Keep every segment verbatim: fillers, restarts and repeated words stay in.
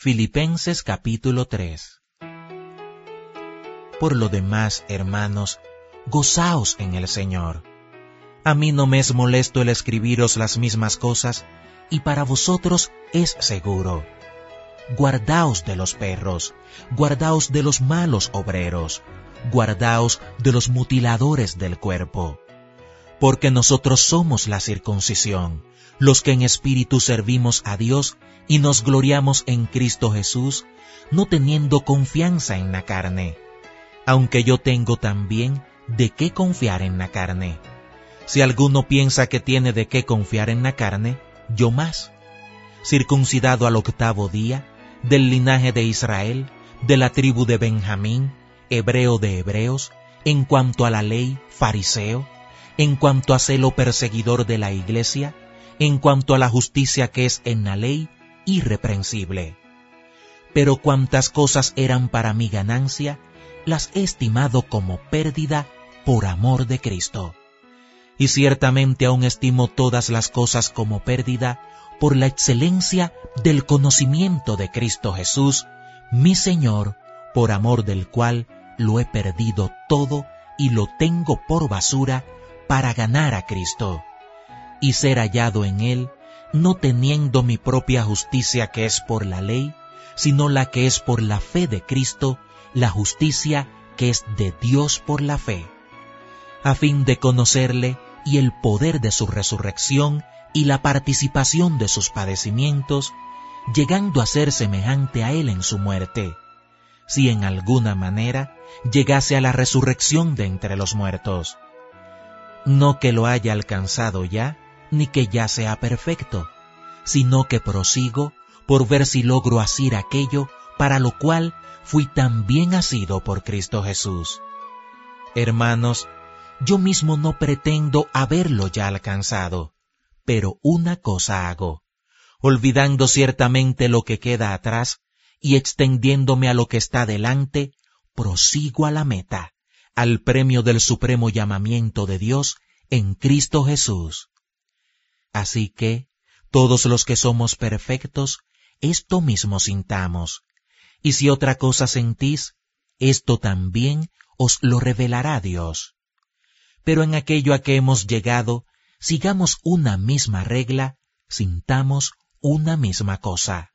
Filipenses capítulo tres. Por lo demás, hermanos, gozaos en el Señor. A mí no me es molesto el escribiros las mismas cosas, y para vosotros es seguro. Guardaos de los perros, guardaos de los malos obreros, guardaos de los mutiladores del cuerpo. Porque nosotros somos la circuncisión, los que en espíritu servimos a Dios y nos gloriamos en Cristo Jesús, no teniendo confianza en la carne, aunque yo tengo también de qué confiar en la carne. Si alguno piensa que tiene de qué confiar en la carne, yo más. Circuncidado al octavo día, del linaje de Israel, de la tribu de Benjamín, hebreo de hebreos, en cuanto a la ley, fariseo, en cuanto a celo perseguidor de la iglesia, en cuanto a la justicia que es en la ley, irreprensible. Pero cuantas cosas eran para mi ganancia, las he estimado como pérdida por amor de Cristo. Y ciertamente aún estimo todas las cosas como pérdida por la excelencia del conocimiento de Cristo Jesús, mi Señor, por amor del cual lo he perdido todo y lo tengo por basura para ganar a Cristo, y ser hallado en Él, no teniendo mi propia justicia que es por la ley, sino la que es por la fe de Cristo, la justicia que es de Dios por la fe, a fin de conocerle y el poder de su resurrección y la participación de sus padecimientos, llegando a ser semejante a Él en su muerte, si en alguna manera llegase a la resurrección de entre los muertos. No que lo haya alcanzado ya, ni que ya sea perfecto, sino que prosigo por ver si logro asir aquello para lo cual fui también asido por Cristo Jesús. Hermanos, yo mismo no pretendo haberlo ya alcanzado, pero una cosa hago, olvidando ciertamente lo que queda atrás y extendiéndome a lo que está delante, prosigo a la meta, al premio del supremo llamamiento de Dios en Cristo Jesús. Así que, todos los que somos perfectos, esto mismo sintamos, y si otra cosa sentís, esto también os lo revelará Dios. Pero en aquello a que hemos llegado, sigamos una misma regla, sintamos una misma cosa.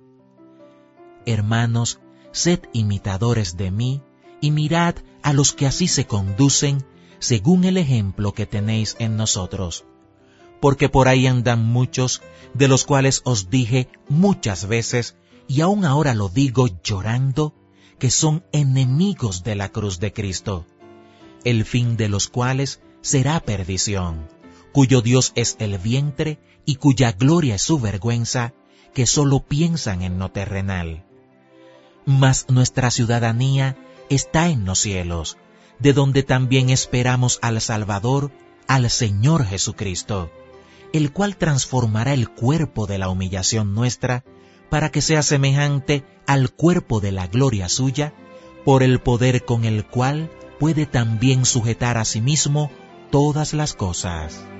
Hermanos, sed imitadores de mí, y mirad a los que así se conducen, según el ejemplo que tenéis en nosotros. Porque por ahí andan muchos, de los cuales os dije muchas veces, y aún ahora lo digo llorando, que son enemigos de la cruz de Cristo, el fin de los cuales será perdición, cuyo Dios es el vientre y cuya gloria es su vergüenza, que solo piensan en lo terrenal. Mas nuestra ciudadanía está en los cielos, de donde también esperamos al Salvador, al Señor Jesucristo, el cual transformará el cuerpo de la humillación nuestra, para que sea semejante al cuerpo de la gloria suya, por el poder con el cual puede también sujetar a sí mismo todas las cosas.